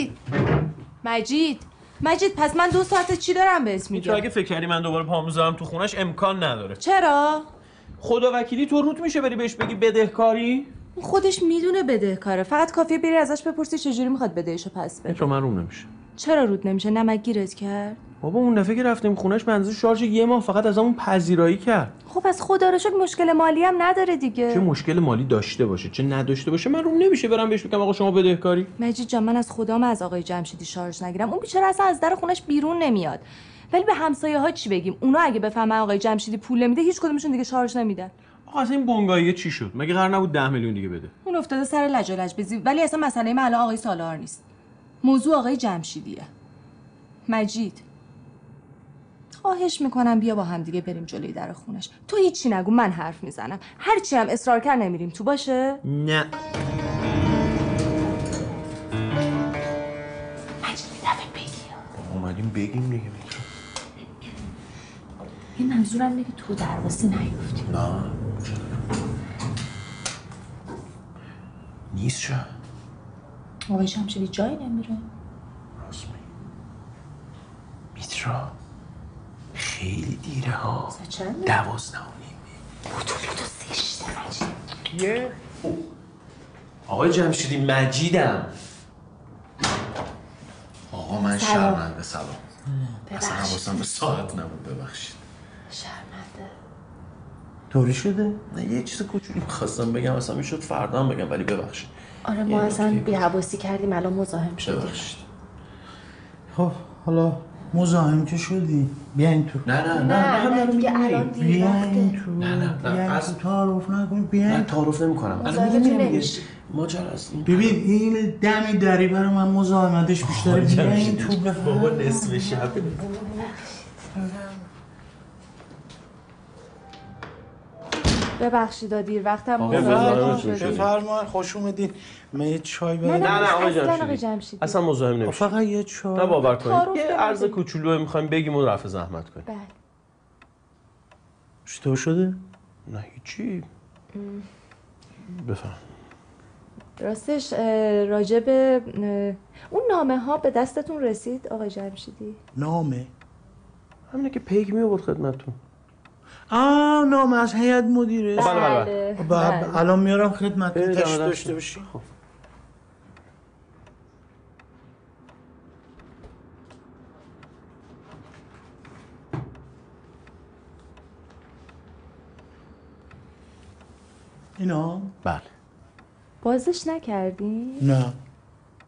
مجید پس من 2 ساعته چی دارم بهت میگم؟ تو اگه فکر کردی من دوباره پا میذارم تو خونش امکان نداره. چرا؟ خدا وکیلی تو روت میشه بری بهش بگی بدهکاری؟ خودش میدونه بدهکاره. فقط کافیه بری ازش بپرسی چجوری میخواد بدهشو پس بده. تو من روم نمیشه. چرا رود نمیشه؟ نمک گیرت کرد؟ بابا اون دفعه که رفتیم خونش به اندازه شارژ 1 ماه فقط از همون پذیرایی کرد. خب از خدا رو شکر مشکل مالی هم نداره دیگه. چه مشکل مالی داشته باشه چه نداشته باشه من روم نمیشه برام بهش بگم آقا شما بدهکاری. مجید جان من از خدام از آقای جمشیدی شارژ نگیرم. اون بیچاره اصلا از در خونش بیرون نمیاد. ولی به همسایه ها چی بگیم؟ اونا اگه بفهمن آقای جمشیدی پول نمیده هیچ کدومشون دیگه شارژ نمیدن. آقا اصلا این بنگاهیه چی شد؟ مگه قرار نبود 10 میلیون دیگه بده؟ اون افتاده سر لجالج بزی. ولی اصلا مسئله من الان آقای سالار نیست. موضوع آقای جمشیدیه. مجید خواهش میکنم بیا با هم دیگه بریم جلوی در خونش. تو هیچی نگو من حرف میزنم. هر چی هم اصرار کرد نمیریم تو باشه؟ نه. مجید دفعه بگی. اومدیم بگیم دیگه. این منظورم اینه که تو درواسی نیفتی. نه. نیست شا. آقای جمشیدی جایی نمیره. راست میترا خیلی دیره ها. چند؟ 12:30. بودو زشته مجید. یه آقای جمشیدی مجیدم. آقا من شرمنده. سلام. اصلا حواسم به ساعت نبود ببخشید. شرمنده. طوری شده؟ نه یه چیز کوچولی می‌خواستم بگم اصلا میشد فردا هم بگم ولی ببخشید. آره ما اصلا بی‌حواسی کردیم الان مزاحم شدیم. ببخشید. خب حالا مزاحم که شدی بیاین تو. نه دیگه الان دیر وقته. نه تعارف نکن بیاین. نه تعارف نمی‌کنم. الان نمیشه. ماجرا است. ببین این دمی دری برای من مزاحمتش بیشتره. بیاین تو بفهم. بابا نصف شب. ببخشید دیر وقتم بفرمایید خوش اومدین. من یه چای بدم. نه آقای آقای جمشیدی اصلا مزاحم نمیشه. فقط یه چای. نه باور کنید یه عرض کوچولو می‌خوایم بگیم و رفع زحمت کنیم. بله. چطور شده؟ نه هیچی. بفهم. راستش راجب اون نامه ها به دستتون رسید آقای جمشیدی؟ نامه؟ همینه که پیک می آورد خدمتتون. نامه از هیئت مدیره. بله. الان میارم خدمتتون تشریف داشته باشین. اینا؟ بله. بازش نکردین؟ نه.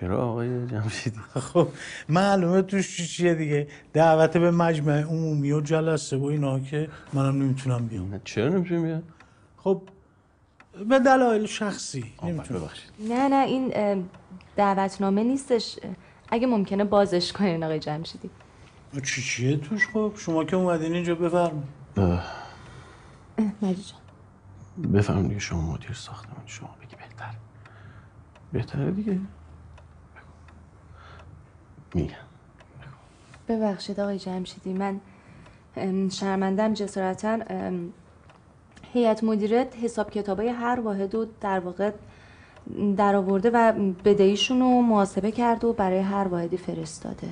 چرا آقای جمشیدی؟ خب معلومه توش چیه دیگه، دعوت به مجمع عمومی و جلسه و اینا که منم نمیتونم بیام. چرا نمیتونی بیام؟ خب به دلایل شخصی نمیتونم. نه این دعوتنامه نیستش، اگه ممکنه بازش کنین آقای جمشیدی. چیه توش؟ خب شما که اومدین اینجا بفرمایید. مجید جان بفهم دیگه، شما مدیر ساختمان، شما بگی بهتره دیگه. میگم ببخشید آقای جمشیدی، من شرمندم جسارتاً هیئت مدیره حساب کتابای هر واحد رو در واقع در آورده و بدهیشون رو محاسبه کرده و برای هر واحدی فرستاده.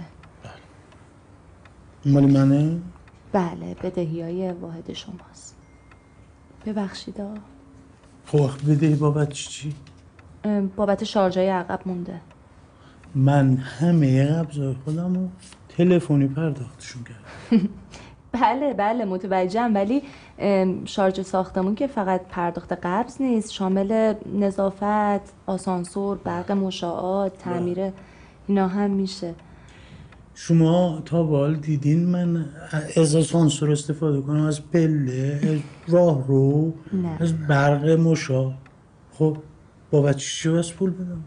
مالی منه؟ بله بدهی‌های واحد شماست. ببخشید خب بدهی بابت چی؟ بابت شارژای عقب مونده. من همه قبضای خودم رو تلفنی پرداختشون کردم. بله متوجهم، ولی شارژ ساختمون که فقط پرداخت قبض نیست، شامل نظافت، آسانسور، برق مشاعات، تعمیر اینا هم میشه. شما تا بال دیدین من از آسانسور استفاده کنم، از پله، از راه رو، نه. از برق مشاع؟ خب بابت چی بس پول بدم؟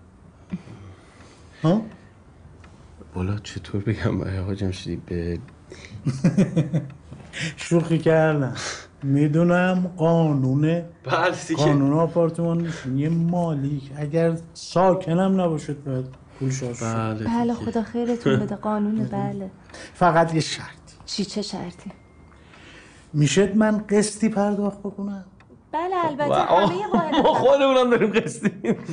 ها؟ بالا چطور بگم آقا جمشیدی به شوخی کردم، میدونم قانون قانون آپارتمان میشون یه مالیک اگر ساکنم نباشد باید پول شارژ. بله خدا خیرتون بده، قانونه. بله فقط یه شرطی. چه شرطی؟ میشد من قسطی پرداخت بکنم؟ بله البته همه واحد ما خودمونم داریم قسطی.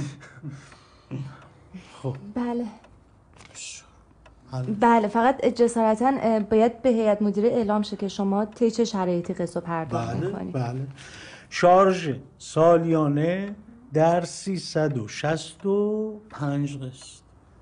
خب بله فقط جسارتاً باید به هیئت مدیره اعلام شه که شما طی چه شرایطی قسط پرداخت میکنید. بله شارژ سالیانه در 365 قسط.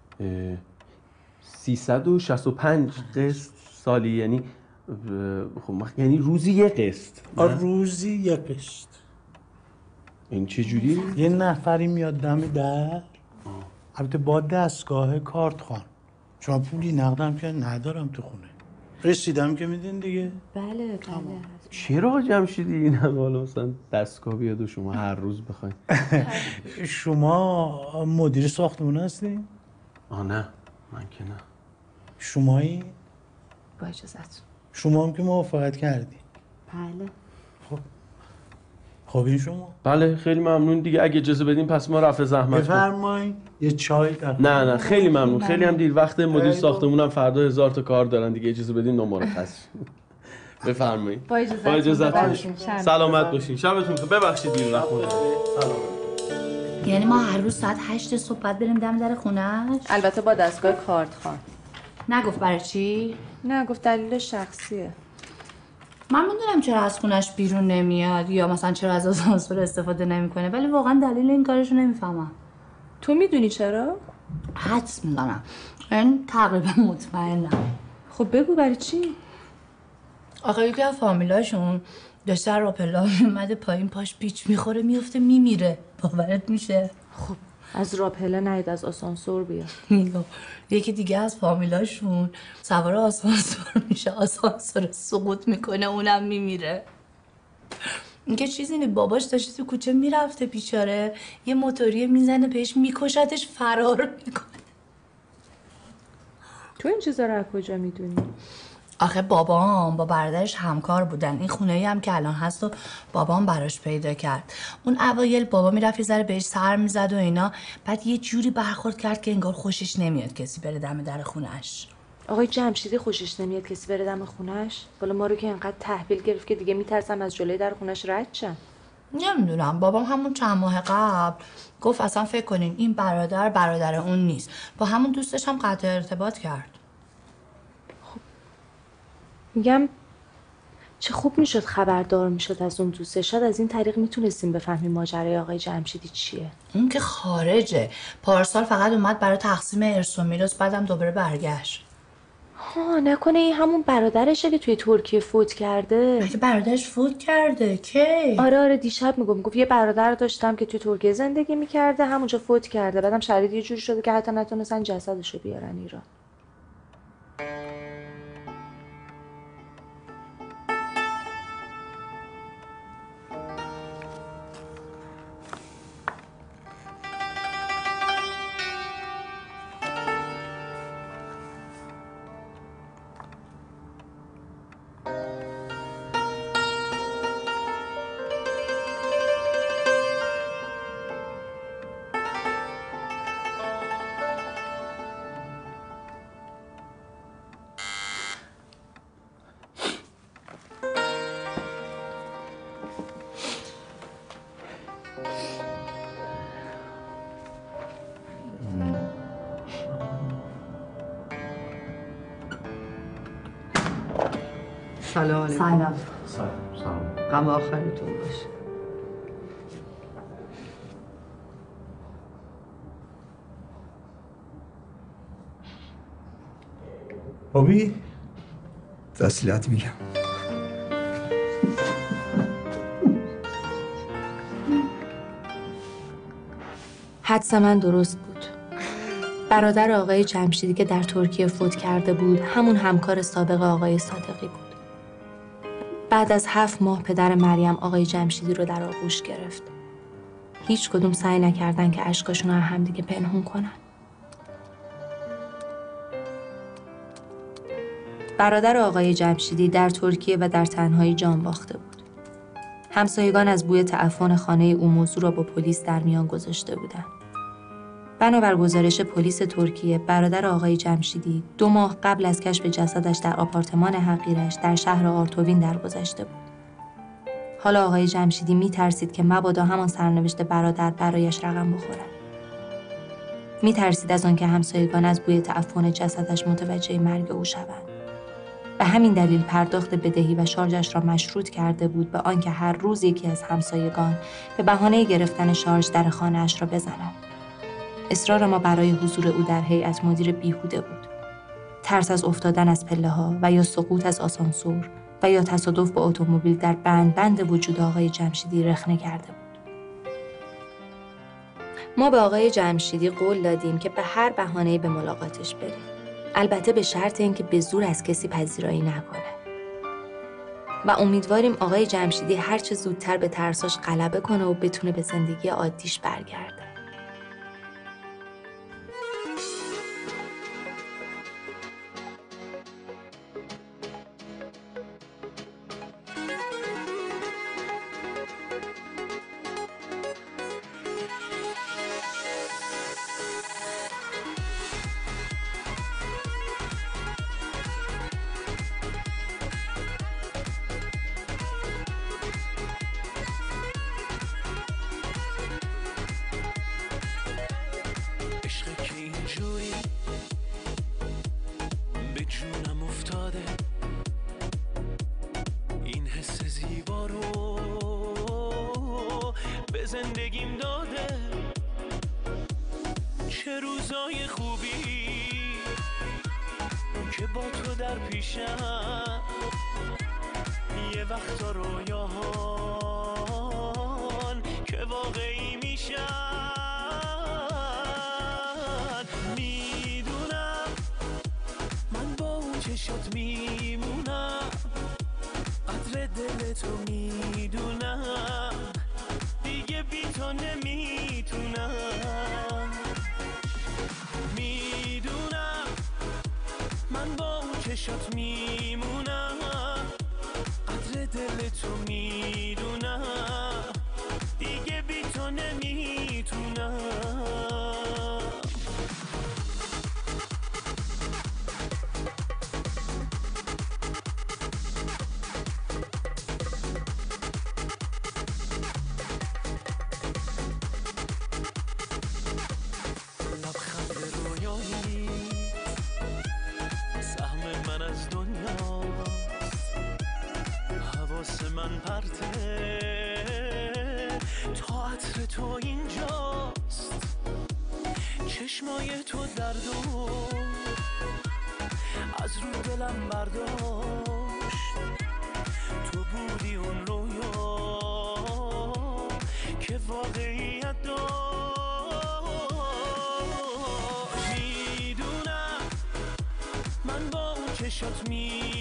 365 قسط سالی، یعنی خب یعنی روزی یه قسط. روزی یه قسط. این چه جوری؟ یه نفری میاد دم در، البته با دستگاه کارت خوان، چون پولی نقدم که ندارم تو خونه، رسیدم که میدین دیگه. بله چرا جمشیدی این هم حالا مثلا دستگاه بیاد و شما هر روز بخواید؟ شما مدیر ساختمون هستین؟ نه من که نه. شمایی؟ با اجازتون. شما هم که موافقت کردی؟ بله. خب این شما؟ بله خیلی ممنون دیگه، اگه اجازه بدین پس ما رفع زحمت بفرمایید یه چای در. نه خیلی ممنون، خیلی هم دیر وقت، مدیر ساختمونم فردا 1000 تا کار دارن دیگه، اجازه بدین نامرخص. بفرمایید. با اجازتون. سلامت باشین. شبتون بخیر. ببخشید دیر وقت اومدم. یعنی ما هر روز ساعت 8 صبح باید بریم دم در خونه‌اش؟ البته با دستگاه کارت خوان. نگفت برای چی؟ نه گفت دلیل شخصیه. من میدونم چرا از خونش بیرون نمیاد یا مثلا چرا از آسانسور استفاده نمیکنه، ولی واقعا دلیل این کارشو نمیفهمم. تو میدونی چرا؟ حدس میزنم، این تقریبا مطمئنم. خب بگو برای چی؟ آخه یکی از فامیلاشون داشته راپلا میومده پایین، پاش پیچ میخوره میفته میمیره. باورت میشه؟ خب از راپلا نید، از آسانسور بیا. یکی دیگه از فامیلاشون سوار آسانسور میشه، آسانسور سقوط میکنه، اونم میمیره. اینکه چیزی نیست، باباش داشته تو کوچه میرفته بیچاره، یه موتوریه میزنه بهش میکشتش، فرار میکنه. تو این چیزا رو از کجا میدونی؟ آخه بابام با برادرش همکار بودن، این خونه‌ای هم که الان هست و بابام براش پیدا کرد. اون اوایل بابا میرفت یه ذره بهش سر میزد و اینا، بعد یه جوری برخورد کرد که انگار خوشش نمیاد کسی بره دم در خونه‌اش. آقای جمشیدی خوشش نمیاد کسی بره دم خونه‌اش؟ والا ما رو که انقدر تحویل گرفت که دیگه میترسم از جلوی در خونه‌اش رد شم. نمیدونم، بابام همون چند ماه قبل گفت اصلا فکر کنین این برادر اون نیست، با همون دوستش هم قطع ارتباط کرد. میگم چه خوب میشد خبردار میشد از اون دوسته، شاید از این طریق میتونستیم بفهمیم ماجرای آقای جمشیدی چیه. اون که خارجه، پارسال فقط اومد برای تقسیم ارث و میراث، بعدم دوباره برگشت. نکنه این همون برادرشه که توی ترکیه فوت کرده؟ مگه برادرش فوت کرده؟ کی؟ آره دیشب میگفت یه برادر داشتم که توی ترکیه زندگی میکرده، همونجا فوت کرده، بعدم شرایط یه جوری شده که حتی نتونستن جسدشو بیارن ایران. سلام علیکم. سلام. غم آخرتون باشه. بابی تسلیت میگم. حدس من درست بود. برادر آقای جمشیدی که در ترکیه فوت کرده بود همون همکار سابق آقای صادقی بود. بعد از 7 ماه پدر مریم آقای جمشیدی رو در آغوش گرفت. هیچ کدوم سعی نکردن که اشکاشون رو همدیگه پنهون کنن. برادر آقای جمشیدی در ترکیه و در تنهایی جان باخته بود. همسایگان از بوی تعفن خانه او موضوع را با پلیس در میان گذاشته بودند. بنابر گزارش پلیس ترکیه، برادر آقای جمشیدی 2 ماه قبل از کشف جسدش در آپارتمان حقیرش در شهر آرتوین درگذشته بود. حالا آقای جمشیدی می‌ترسید که مبادا همان سرنوشت برادر برایش رقم بخورد. می‌ترسید از آنکه همسایگان از بوی تعفن جسدش متوجه مرگ او شوند. به همین دلیل پرداخت بدهی و شارژش را مشروط کرده بود به آنکه هر روز یکی از همسایگان به بهانه گرفتن شارژ در خانه‌اش را بزند. اصرار ما برای حضور او در هیئت مدیره بیهوده بود. ترس از افتادن از پله‌ها و یا سقوط از آسانسور و یا تصادف با اتومبیل در بند وجود آقای جمشیدی رخنه کرده بود. ما به آقای جمشیدی قول دادیم که به هر بهانه‌ای به ملاقاتش بریم. البته به شرط اینکه به زور از کسی پذیرایی نکنه. و امیدواریم آقای جمشیدی هر چه زودتر به ترساش غلبه کنه و بتونه به زندگی عادیش برگرده. زندگیم داده چه روزای خوبی که با تو در پیشم، یه وقتا رویاهان که واقعی میشن. میدونم من با اون چشات میمونم، قدر دل تو میدونم، دیگه بی تو نمیتونم. میدونم من با اون چشات میمونم، قدر دل تو میدونم، دیگه بی تو نمیتونم. من پرته تا عطر تو اینجاست، چشمای تو دردو از از رو دلم برداشت. تو بودی اون رویا که واقعیت داشت. میدونم من با اون چشات